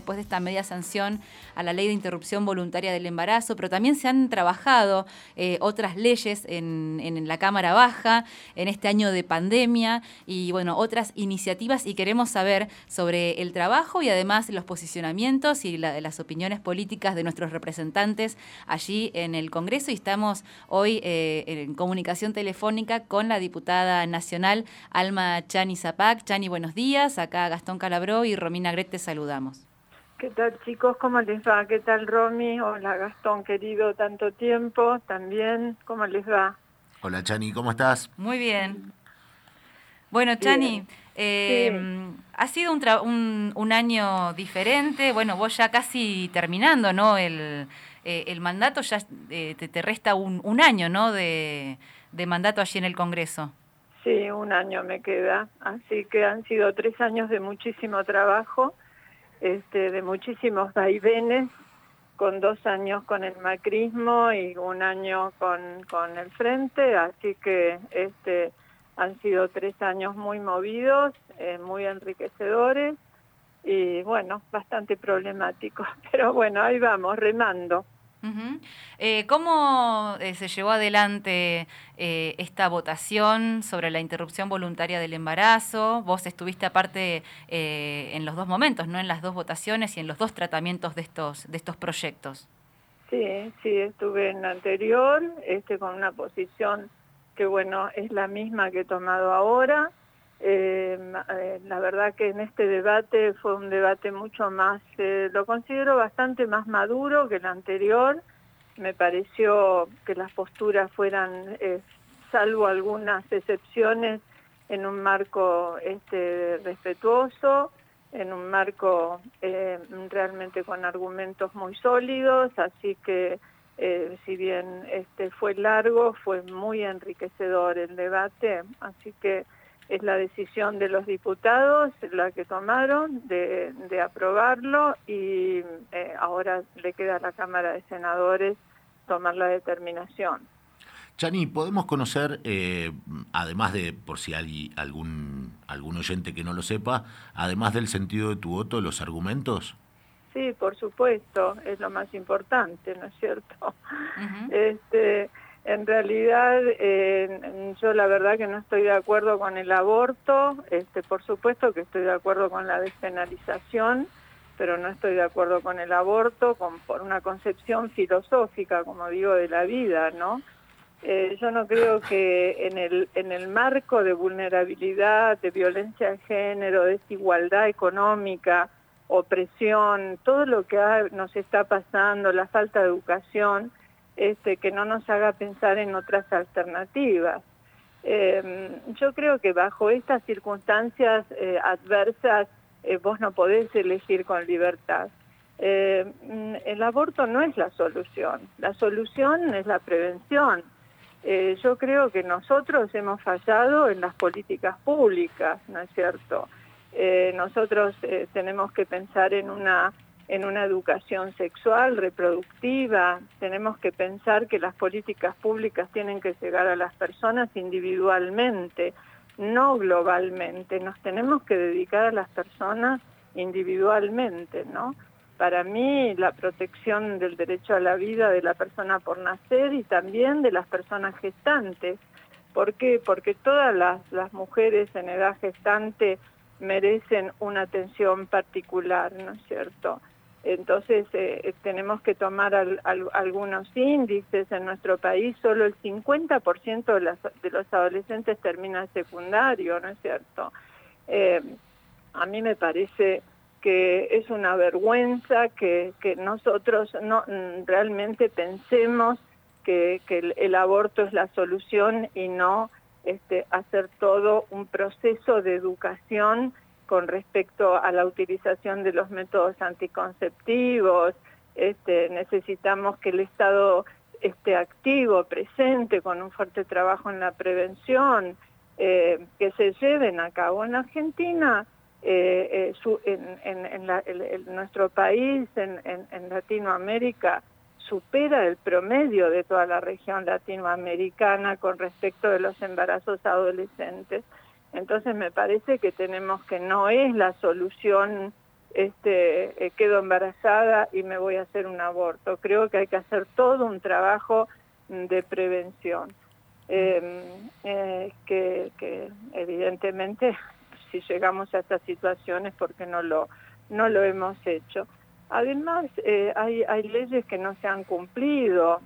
después de esta media sanción a la ley de interrupción voluntaria del embarazo, pero también se han trabajado otras leyes en la Cámara Baja en este año de pandemia y bueno, otras iniciativas, y queremos saber sobre el trabajo y además los posicionamientos y las opiniones políticas de nuestros representantes allí en el Congreso, y estamos hoy en comunicación telefónica con la diputada nacional Alma Chani Zapac. Chani, buenos días. Acá Gastón Calabró y Romina Gret te saludamos. ¿Qué tal, chicos? ¿Cómo les va? ¿Qué tal, Romy? Hola, Gastón, querido, tanto tiempo también. ¿Cómo les va? Hola, Chani, ¿cómo estás? Muy bien. Bueno, Chani, ha sido un año diferente. Bueno, vos ya casi terminando, ¿no? El mandato, ya te resta un año, ¿no? De mandato allí en el Congreso. Sí, un año me queda. Así que han sido 3 años de muchísimo trabajo, de muchísimos vaivenes, con 2 años con el macrismo y 1 año con el Frente. Así que han sido 3 años muy movidos, muy enriquecedores y, bueno, bastante problemáticos. Pero bueno, ahí vamos, remando. Uh-huh. ¿Cómo se llevó adelante esta votación sobre la interrupción voluntaria del embarazo? Vos estuviste aparte en los 2 momentos, ¿no? En las 2 votaciones y en los 2 tratamientos de estos proyectos. Sí, estuve en la anterior, con una posición que, bueno, es la misma que he tomado ahora. La verdad que en este debate fue un debate mucho más, lo considero bastante más maduro que el anterior. Me pareció que las posturas fueran, salvo algunas excepciones, en un marco respetuoso, en un marco realmente con argumentos muy sólidos, así que si bien fue largo, fue muy enriquecedor el debate, así que es la decisión de los diputados la que tomaron de aprobarlo y ahora le queda a la Cámara de Senadores tomar la determinación. Chani, ¿podemos conocer, además de, por si hay algún oyente que no lo sepa, además del sentido de tu voto, los argumentos? Sí, por supuesto, es lo más importante, ¿no es cierto? Uh-huh. En realidad, yo la verdad que no estoy de acuerdo con el aborto, por supuesto que estoy de acuerdo con la despenalización, pero no estoy de acuerdo con el aborto por una concepción filosófica, como digo, de la vida, ¿no? Yo no creo que en el marco de vulnerabilidad, de violencia de género, desigualdad económica, opresión, todo lo que nos está pasando, la falta de educación, que no nos haga pensar en otras alternativas. Yo creo que bajo estas circunstancias adversas vos no podés elegir con libertad. El aborto no es la solución es la prevención. Yo creo que nosotros hemos fallado en las políticas públicas, ¿no es cierto? Nosotros tenemos que pensar en una educación sexual, reproductiva, tenemos que pensar que las políticas públicas tienen que llegar a las personas individualmente, no globalmente, nos tenemos que dedicar a las personas individualmente, ¿no? Para mí, la protección del derecho a la vida de la persona por nacer y también de las personas gestantes. ¿Por qué? Porque todas las mujeres en edad gestante merecen una atención particular, ¿no es cierto? Entonces, tenemos que tomar algunos índices. En nuestro país, solo el 50% de los adolescentes termina el secundario, ¿no es cierto? A mí me parece que es una vergüenza que nosotros no realmente pensemos que el aborto es la solución y no hacer todo un proceso de educación con respecto a la utilización de los métodos anticonceptivos. Necesitamos que el Estado esté activo, presente, con un fuerte trabajo en la prevención, que se lleven a cabo. En Argentina, nuestro país, en Latinoamérica, supera el promedio de toda la región latinoamericana con respecto de los embarazos adolescentes. Entonces me parece que no es la solución quedo embarazada y me voy a hacer un aborto. Creo que hay que hacer todo un trabajo de prevención, que evidentemente si llegamos a estas situaciones porque no lo hemos hecho. Además, hay leyes que no se han cumplido.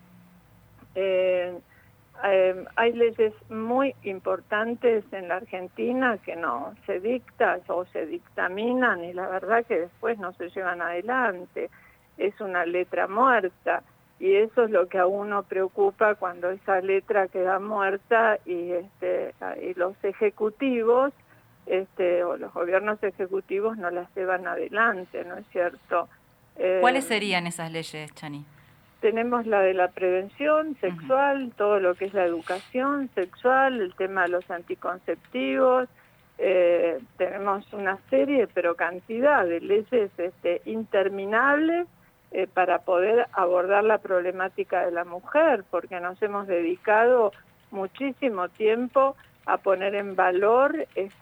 Hay leyes muy importantes en la Argentina que no se dictan o se dictaminan y la verdad que después no se llevan adelante. Es una letra muerta y eso es lo que a uno preocupa cuando esa letra queda muerta y los ejecutivos o los gobiernos ejecutivos no las llevan adelante, ¿no es cierto? ¿Cuáles serían esas leyes, Chani? Tenemos la de la prevención sexual, todo lo que es la educación sexual, el tema de los anticonceptivos, tenemos una serie, pero cantidad de leyes interminables para poder abordar la problemática de la mujer, porque nos hemos dedicado muchísimo tiempo a poner en valor el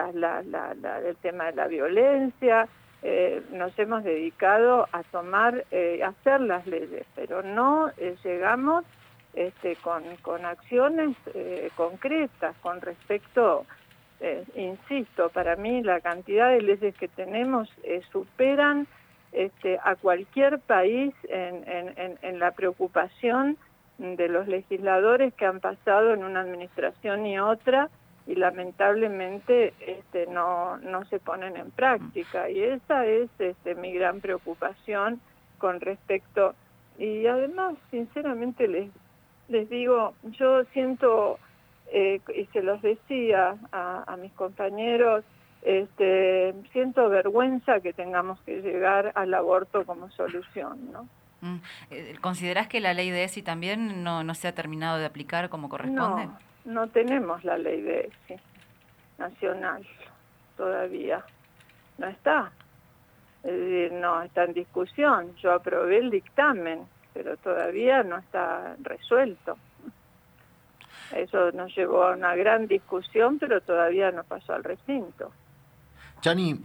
tema de la violencia. Nos hemos dedicado a hacer las leyes, pero no llegamos con acciones concretas con respecto, insisto, para mí la cantidad de leyes que tenemos superan a cualquier país en la preocupación de los legisladores que han pasado en una administración y otra, y lamentablemente no se ponen en práctica, y esa es mi gran preocupación con respecto. Y además, sinceramente les digo, yo siento, y se los decía a mis compañeros, siento vergüenza que tengamos que llegar al aborto como solución, ¿no? ¿Considerás que la ley de ESI también no se ha terminado de aplicar como corresponde? No tenemos la ley de ESI nacional todavía. No está. Es decir, no está en discusión. Yo aprobé el dictamen, pero todavía no está resuelto. Eso nos llevó a una gran discusión, pero todavía no pasó al recinto. Chani,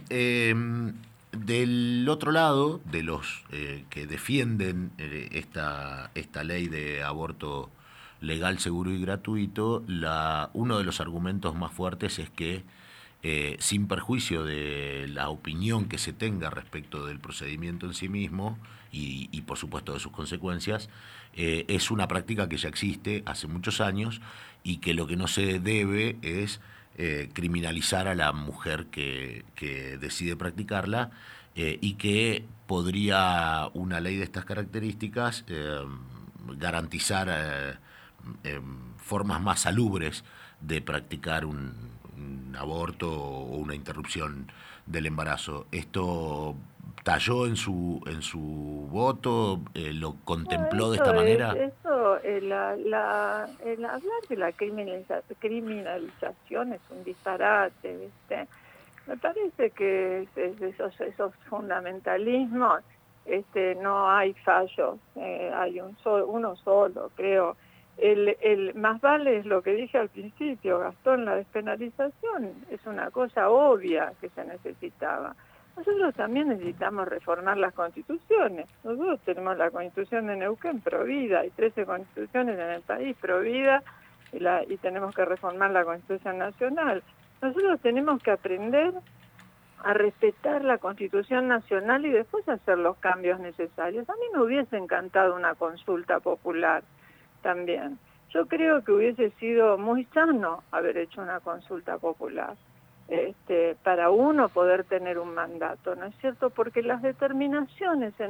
del otro lado, de los que defienden esta ley de aborto legal, seguro y gratuito, uno de los argumentos más fuertes es que, sin perjuicio de la opinión que se tenga respecto del procedimiento en sí mismo y por supuesto de sus consecuencias, es una práctica que ya existe hace muchos años y que lo que no se debe es criminalizar a la mujer que decide practicarla, y que podría una ley de estas características garantizar formas más salubres de practicar un aborto o una interrupción del embarazo. ¿Esto talló en su voto? ¿Lo contempló de esta manera? El hablar de la criminalización es un disparate, ¿viste? Me parece que esos fundamentalismos, no hay fallos, hay uno solo, creo. El más vale es lo que dije al principio, Gastón, la despenalización es una cosa obvia que se necesitaba. Nosotros también necesitamos reformar las constituciones. Nosotros tenemos la constitución de Neuquén pro vida, hay 13 constituciones en el país pro vida, y tenemos que reformar la constitución nacional. Nosotros tenemos que aprender a respetar la Constitución Nacional y después hacer los cambios necesarios. A mí me hubiese encantado una consulta popular también. Yo creo que hubiese sido muy sano haber hecho una consulta popular, para uno poder tener un mandato, ¿no es cierto? Porque las determinaciones en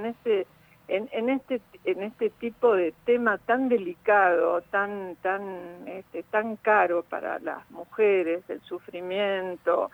este tipo de tema tan delicado, tan caro para las mujeres, el sufrimiento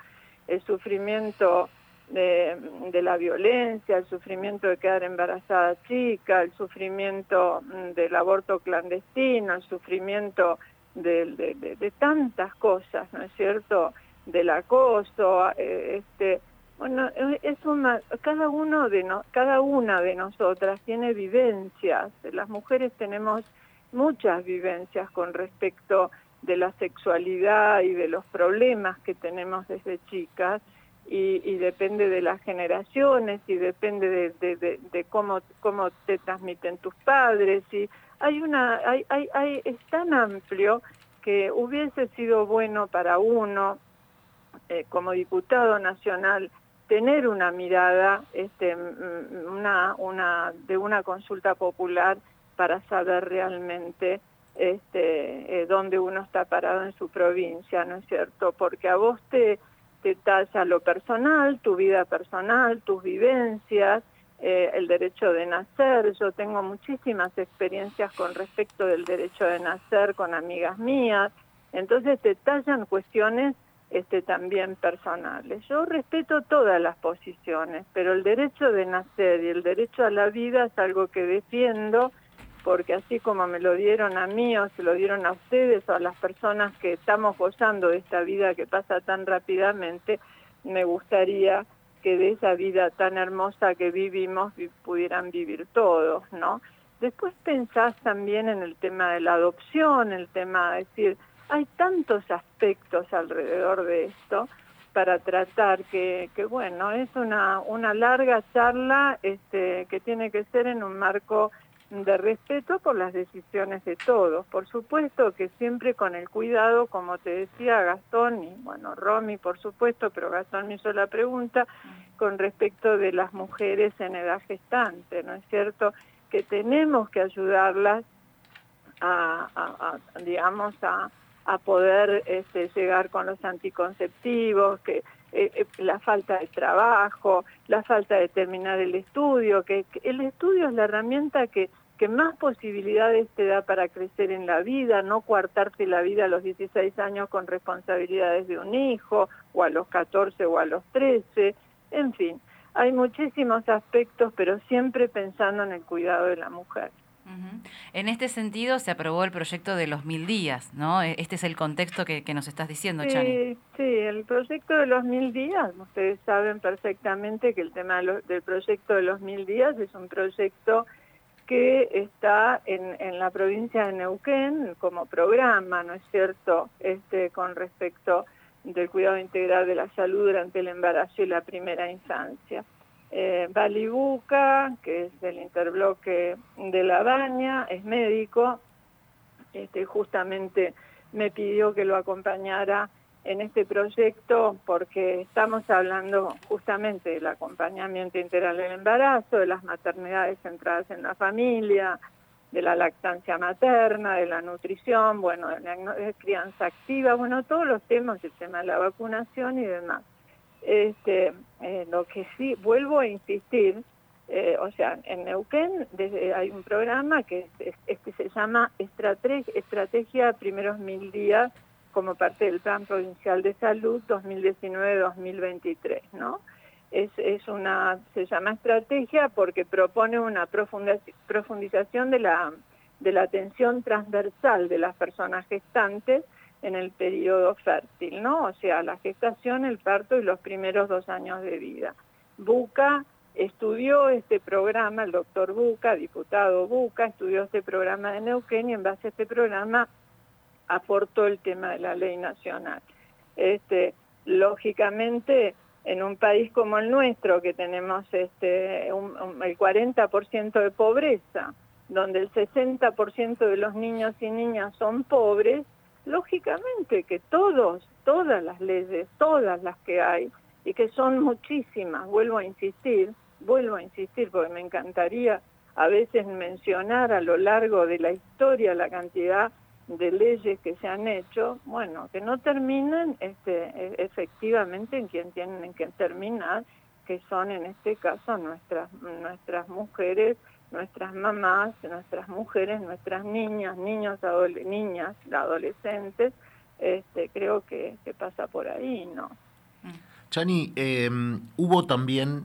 de la violencia, el sufrimiento de quedar embarazada chica, el sufrimiento del aborto clandestino, el sufrimiento de tantas cosas, ¿no es cierto?, del acoso, bueno, cada una de nosotras tiene vivencias. Las mujeres tenemos muchas vivencias con respecto de la sexualidad y de los problemas que tenemos desde chicas, y depende de las generaciones y depende de cómo te transmiten tus padres. Y es tan amplio que hubiese sido bueno para uno, como diputado nacional, tener una mirada de una consulta popular para saber realmente dónde uno está parado en su provincia, ¿no es cierto? Porque a vos te talla lo personal, tu vida personal, tus vivencias, el derecho de nacer. Yo tengo muchísimas experiencias con respecto del derecho de nacer con amigas mías, entonces te tallan cuestiones también personales. Yo respeto todas las posiciones, pero el derecho de nacer y el derecho a la vida es algo que defiendo, porque así como me lo dieron a mí o se lo dieron a ustedes o a las personas que estamos gozando de esta vida que pasa tan rápidamente, me gustaría que de esa vida tan hermosa que vivimos pudieran vivir todos, ¿no? Después pensás también en el tema de la adopción, el tema de decir, hay tantos aspectos alrededor de esto para tratar que bueno, es una larga charla que tiene que ser en un marco de respeto por las decisiones de todos. Por supuesto que siempre con el cuidado, como te decía Gastón, y bueno, Romy por supuesto, pero Gastón me hizo la pregunta con respecto de las mujeres en edad gestante, ¿no es cierto? Que tenemos que ayudarlas a poder llegar con los anticonceptivos, que la falta de trabajo, la falta de terminar el estudio, que el estudio es la herramienta que más posibilidades te da para crecer en la vida, no coartarte la vida a los 16 años con responsabilidades de un hijo, o a los 14 o a los 13, en fin, hay muchísimos aspectos, pero siempre pensando en el cuidado de la mujer. En este sentido se aprobó el proyecto de los 1000 días, ¿no? Este es el contexto que nos estás diciendo, Chani. Sí, el proyecto de los 1000 días, ustedes saben perfectamente que el tema del proyecto de los 1000 días es un proyecto que está en la provincia de Neuquén como programa, ¿no es cierto?, con respecto del cuidado integral de la salud durante el embarazo y la primera infancia. Balibuca, que es del interbloque de La Baña, es médico, justamente me pidió que lo acompañara en este proyecto porque estamos hablando justamente del acompañamiento integral del embarazo, de las maternidades centradas en la familia, de la lactancia materna, de la nutrición, bueno, de la crianza activa, bueno, todos los temas, el tema de la vacunación y demás. Lo que sí, vuelvo a insistir, o sea, en Neuquén hay un programa que se llama Estrategia Primeros 1000 Días, como parte del Plan Provincial de Salud 2019-2023, ¿no? Se llama estrategia porque propone una profundización de la atención transversal de las personas gestantes en el periodo fértil, ¿no? O sea, la gestación, el parto y los primeros 2 años de vida. Buca estudió este programa, el doctor Buca, diputado Buca, estudió este programa de Neuquén y en base a este programa aportó el tema de la ley nacional. Lógicamente, en un país como el nuestro, que tenemos el 40% de pobreza, donde el 60% de los niños y niñas son pobres, lógicamente que todas las leyes, todas las que hay, y que son muchísimas, vuelvo a insistir, porque me encantaría a veces mencionar a lo largo de la historia la cantidad de leyes que se han hecho, bueno, que no terminen efectivamente en quien tienen que terminar, que son en este caso nuestras mujeres, nuestras mamás, nuestras mujeres, nuestras niñas, niñas, adolescentes, creo que pasa por ahí, ¿no? Chani, hubo también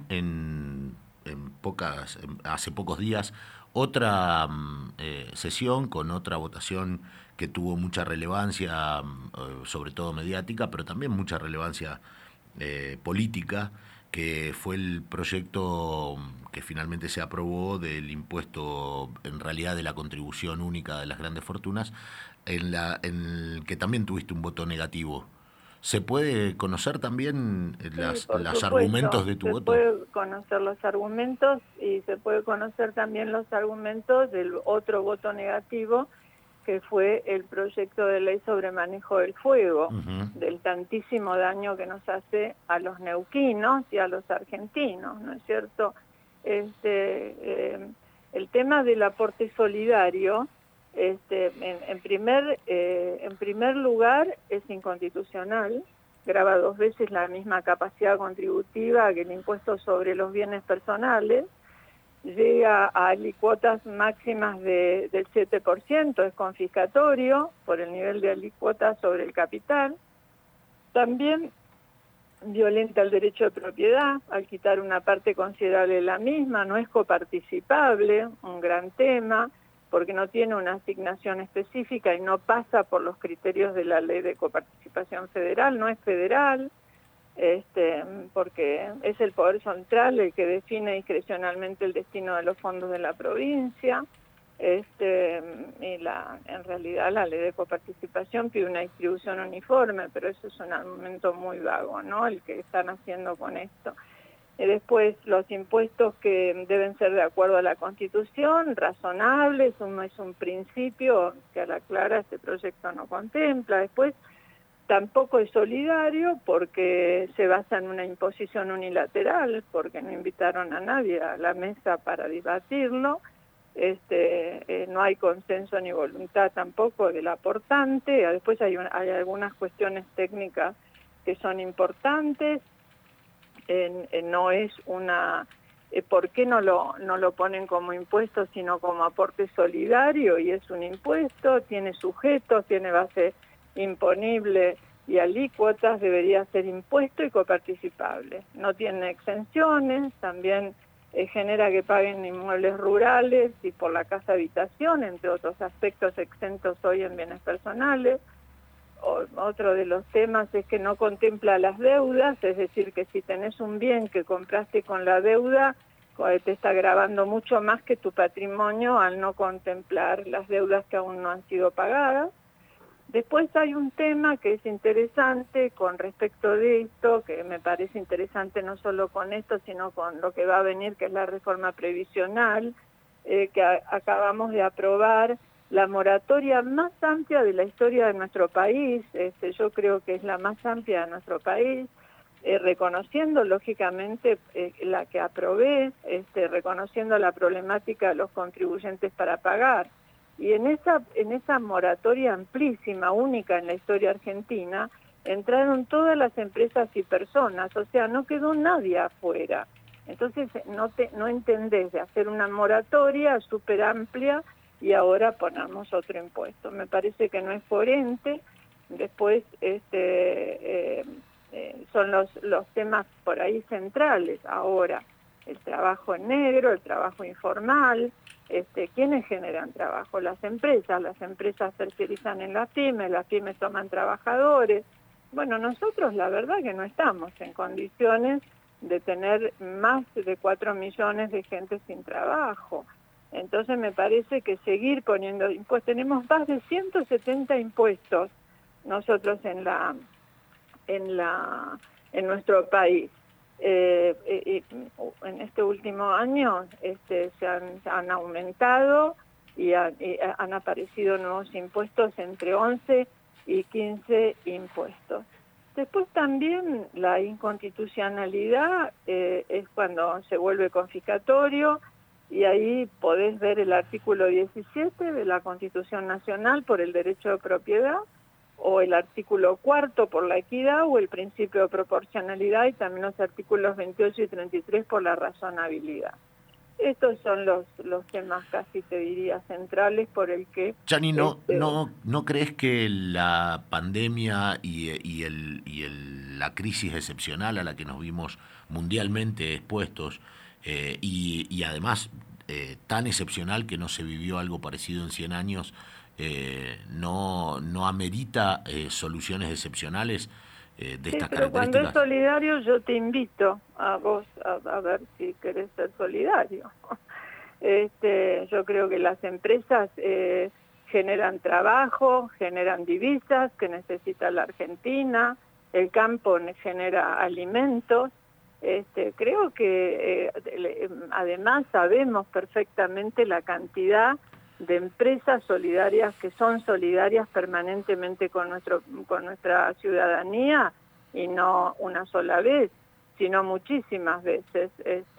hace pocos días otra sesión con otra votación que tuvo mucha relevancia, sobre todo mediática, pero también mucha relevancia política, que fue el proyecto que finalmente se aprobó del impuesto, en realidad de la contribución única de las grandes fortunas, en el que también tuviste un voto negativo. ¿Se puede conocer también los supuesto, argumentos de tu voto? Se puede conocer los argumentos y se puede conocer también los argumentos del otro voto negativo, que fue el proyecto de ley sobre manejo del fuego, del tantísimo daño que nos hace a los neuquinos y a los argentinos, ¿no es cierto? El tema del aporte solidario, en primer lugar, es inconstitucional, grava 2 veces la misma capacidad contributiva que el impuesto sobre los bienes personales, llega a alícuotas máximas del 7%, es confiscatorio por el nivel de alícuotas sobre el capital. También violenta el derecho de propiedad al quitar una parte considerable de la misma, no es coparticipable, un gran tema, porque no tiene una asignación específica y no pasa por los criterios de la ley de coparticipación federal, no es federal, porque es el poder central el que define discrecionalmente el destino de los fondos de la provincia, y en realidad la ley de coparticipación pide una distribución uniforme, pero eso es un argumento muy vago, ¿no?, el que están haciendo con esto. Después, los impuestos que deben ser de acuerdo a la Constitución, razonables, es un principio que a la clara este proyecto no contempla. Después, tampoco es solidario porque se basa en una imposición unilateral, porque no invitaron a nadie a la mesa para debatirlo. No hay consenso ni voluntad tampoco del aportante. Después hay algunas cuestiones técnicas que son importantes. No es una... ¿Por qué no lo ponen como impuesto sino como aporte solidario? Y es un impuesto, tiene sujetos, tiene base imponible y alícuotas, debería ser impuesto y coparticipable. No tiene exenciones, también genera que paguen inmuebles rurales y por la casa habitación, entre otros aspectos exentos hoy en bienes personales. Otro de los temas es que no contempla las deudas, es decir, que si tenés un bien que compraste con la deuda, te está gravando mucho más que tu patrimonio al no contemplar las deudas que aún no han sido pagadas. Después hay un tema que es interesante con respecto de esto, que me parece interesante no solo con esto, sino con lo que va a venir, que es la reforma previsional, que acabamos de aprobar, la moratoria más amplia de la historia de nuestro país. Yo creo que es la más amplia de nuestro país, reconociendo lógicamente la que aprobé, reconociendo la problemática de los contribuyentes para pagar. Y en esa moratoria amplísima, única en la historia argentina, entraron todas las empresas y personas, o sea, no quedó nadie afuera. Entonces no entendés de hacer una moratoria súper amplia y ahora ponemos otro impuesto. Me parece que no es coherente. Después son los temas por ahí centrales ahora, el trabajo en negro, el trabajo informal. ¿Quiénes generan trabajo? Las empresas tercerizan en las pymes toman trabajadores. Bueno, nosotros la verdad que no estamos en condiciones de tener más de 4 millones de gente sin trabajo. Entonces me parece que seguir poniendo impuestos, tenemos más de 170 impuestos nosotros en nuestro país. En este último año se han aumentado y han aparecido nuevos impuestos, entre 11 y 15 impuestos. Después también la inconstitucionalidad es cuando se vuelve confiscatorio, y ahí podés ver el artículo 17 de la Constitución Nacional por el derecho de propiedad, o el artículo 4 por la equidad, o el principio de proporcionalidad, y también los artículos 28 y 33 por la razonabilidad. Estos son los temas casi, te diría, centrales por el que... Chani, ¿no crees que la pandemia y la crisis excepcional a la que nos vimos mundialmente expuestos, y además tan excepcional que no se vivió algo parecido en 100 años, no amerita soluciones excepcionales de estas pero características? Cuando es solidario yo te invito a vos a ver si querés ser solidario. Yo creo que las empresas generan trabajo, generan divisas que necesita la Argentina, el campo genera alimentos. Creo que además sabemos perfectamente la cantidad de empresas solidarias que son solidarias permanentemente con nuestra ciudadanía, y no una sola vez, sino muchísimas veces.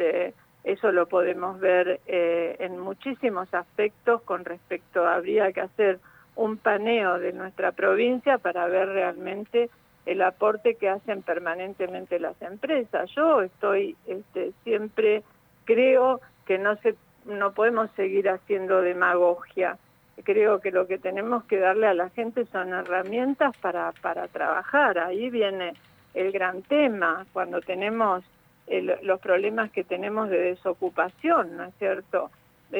Eso lo podemos ver en muchísimos aspectos. Con respecto, habría que hacer un paneo de nuestra provincia para ver realmente el aporte que hacen permanentemente las empresas. Yo siempre creo que no podemos seguir haciendo demagogia. Creo que lo que tenemos que darle a la gente son herramientas para trabajar. Ahí viene el gran tema, cuando tenemos los problemas que tenemos de desocupación, ¿no es cierto?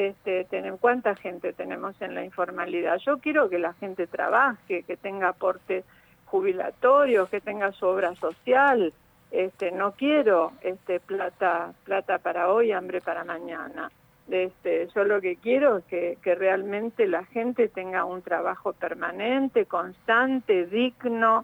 ¿Cuánta gente tenemos en la informalidad? Yo quiero que la gente trabaje, que tenga aportes jubilatorios, que tenga su obra social. No quiero plata para hoy, hambre para mañana. Yo lo que quiero es que realmente la gente tenga un trabajo permanente, constante, digno,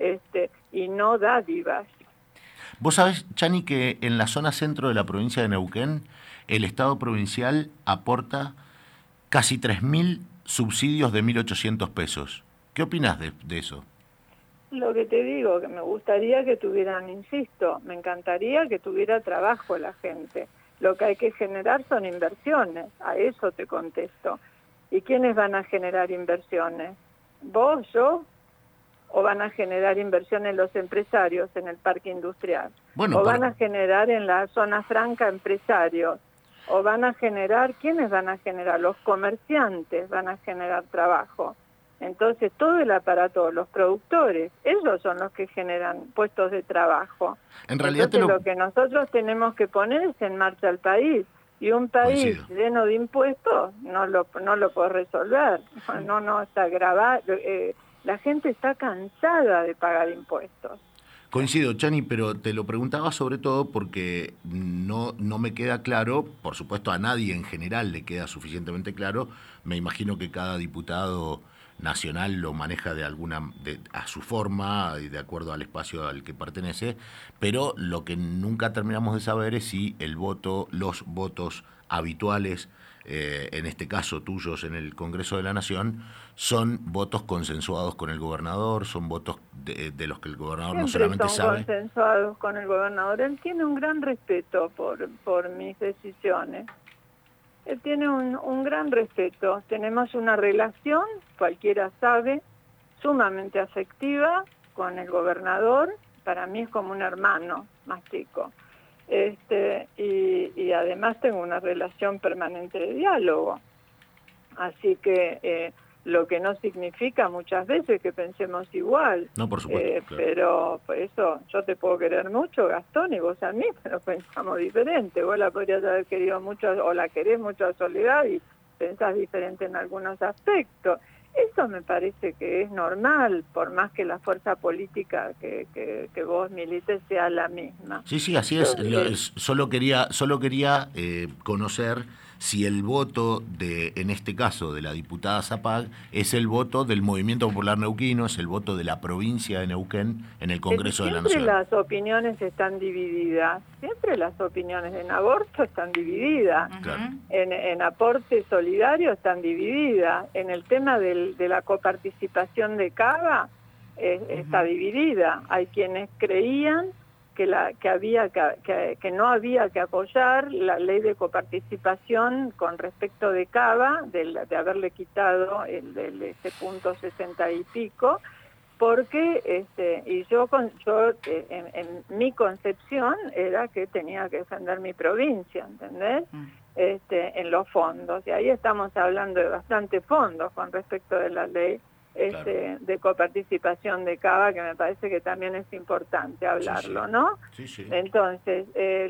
y no dádivas. Vos sabés, Chani, que en la zona centro de la provincia de Neuquén, el Estado provincial aporta casi 3.000 subsidios de 1.800 pesos. ¿Qué opinás de eso? Lo que te digo, que me gustaría que tuvieran, insisto, me encantaría que tuviera trabajo la gente. Lo que hay que generar son inversiones, a eso te contesto. ¿Y quiénes van a generar inversiones? ¿Vos, yo? ¿O van a generar inversiones los empresarios en el parque industrial? Bueno, ¿O van a generar en la zona franca empresarios? ¿O van a generar, quiénes van a generar? Los comerciantes van a generar trabajo. Entonces todo el aparato, los productores, ellos son los que generan puestos de trabajo. En realidad lo que nosotros tenemos que poner es en marcha el país. Y un país lleno de impuestos no lo puede resolver. No está grabado. La gente está cansada de pagar impuestos. Coincido, Chani, pero te lo preguntaba sobre todo porque no me queda claro, por supuesto a nadie en general le queda suficientemente claro, me imagino que cada diputado nacional lo maneja a su forma y de acuerdo al espacio al que pertenece, pero lo que nunca terminamos de saber es si los votos habituales, en este caso tuyos en el Congreso de la Nación, son votos consensuados con el gobernador, son votos de los que el gobernador no solamente sabe. Son consensuados con el gobernador. Él tiene un gran respeto por mis decisiones. Él tiene un gran respeto. Tenemos una relación, cualquiera sabe, sumamente afectiva con el gobernador. Para mí es como un hermano más chico. Y además tengo una relación permanente de diálogo. Así que lo que no significa muchas veces que pensemos igual. No, por supuesto. Claro. Pero por eso yo te puedo querer mucho, Gastón, y vos a mí, pero pensamos diferente. Vos la podrías haber querido mucho, o la querés mucho a Soledad, y pensás diferente en algunos aspectos. Eso me parece que es normal, por más que la fuerza política que vos milites sea la misma. Sí, así es. Solo quería conocer si el voto en este caso, de la diputada Zapag, es el voto del Movimiento Popular Neuquino, es el voto de la provincia de Neuquén en el Congreso de la Nación. Siempre las opiniones están divididas, siempre las opiniones en aborto están divididas, Claro. en aporte solidario están divididas, en el tema de la coparticipación de Cava está dividida. Hay quienes creían que no había que apoyar la ley de coparticipación con respecto de Cava, de haberle quitado ese punto 60 y pico, porque en mi concepción era que tenía que defender mi provincia, ¿entendés? En los fondos, y ahí estamos hablando de bastantes fondos con respecto de la ley Claro. de coparticipación de Cava, que me parece que también es importante hablarlo, Sí. ¿no? Sí. Entonces,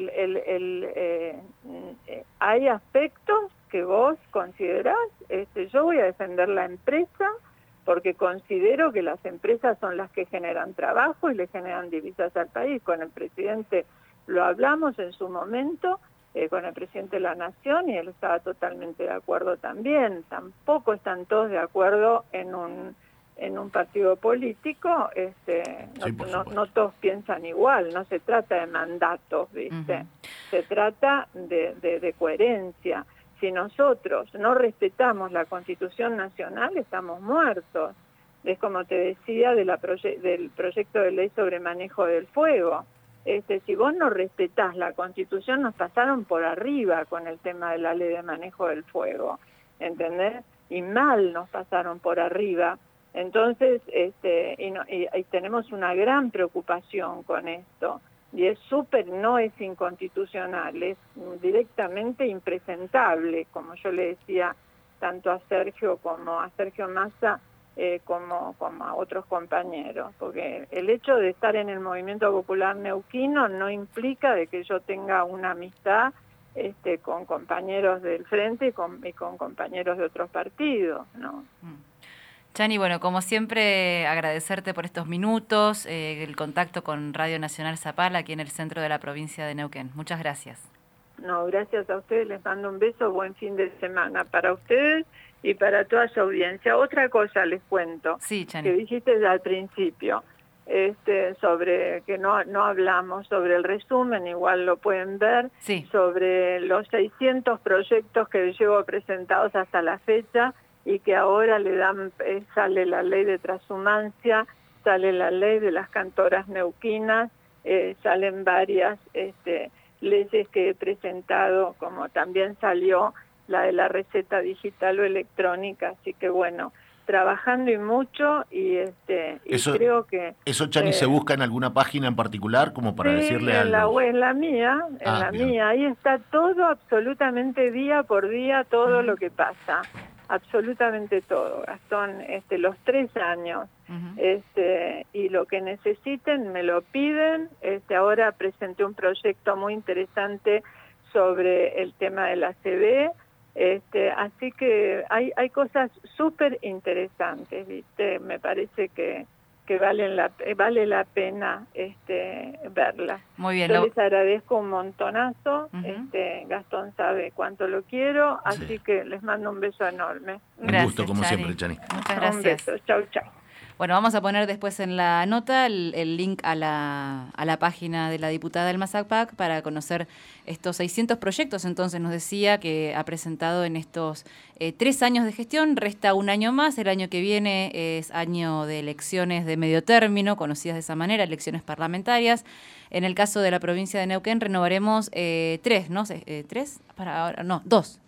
hay aspectos que vos considerás, yo voy a defender la empresa porque considero que las empresas son las que generan trabajo y le generan divisas al país. Con el presidente lo hablamos en su momento, con el presidente de la Nación, y él estaba totalmente de acuerdo también. Tampoco están todos de acuerdo en en un partido político, no todos piensan igual, no se trata de mandatos, ¿viste? Se trata de coherencia. Si nosotros no respetamos la Constitución Nacional, estamos muertos. Es como te decía del proyecto de ley sobre manejo del fuego. Si vos no respetás la Constitución, nos pasaron por arriba con el tema de la ley de manejo del fuego, ¿entendés? Y mal nos pasaron por arriba. Entonces, y tenemos una gran preocupación con esto. Y no es inconstitucional, es directamente impresentable, como yo le decía tanto a Sergio Massa, como a otros compañeros, porque el hecho de estar en el Movimiento Popular Neuquino no implica de que yo tenga una amistad con compañeros del Frente y con compañeros de otros partidos, ¿no? Chani, bueno, como siempre, agradecerte por estos minutos, el contacto con Radio Nacional Zapala, aquí en el centro de la provincia de Neuquén. Muchas gracias. No, gracias a ustedes, les mando un beso, buen fin de semana para ustedes y para toda su audiencia. Otra cosa les cuento, sí, Chani, que dijiste al principio, sobre que no hablamos sobre el resumen, igual lo pueden ver, sí, sobre los 600 proyectos que llevo presentados hasta la fecha y que ahora sale la ley de transhumancia, sale la ley de las cantoras neuquinas, salen varias leyes que he presentado, como también salió la de la receta digital o electrónica, así que bueno, trabajando y mucho y creo que... ¿Eso, Chani, se busca en alguna página en particular como para decirle en algo? En la mía, ahí está todo, absolutamente día por día, todo lo que pasa. Absolutamente todo, Gastón, los 3 años, y lo que necesiten me lo piden. Ahora presenté un proyecto muy interesante sobre el tema de la ACV, así que hay cosas súper interesantes, ¿viste? Me parece que vale la pena verlas. Muy bien. Yo les agradezco un montonazo, Gastón sabe cuánto lo quiero, así que les mando un beso enorme. Un gusto, como siempre, Chani. Muchas gracias. Un beso, chau, chau. Bueno, vamos a poner después en la nota el link a la página de la diputada Elma Zapac para conocer estos 600 proyectos. Entonces nos decía que ha presentado en estos 3 años de gestión, resta un año más. El año que viene es año de elecciones de medio término, conocidas de esa manera, elecciones parlamentarias. En el caso de la provincia de Neuquén renovaremos 3, ¿no? 3 para ahora, no, 2.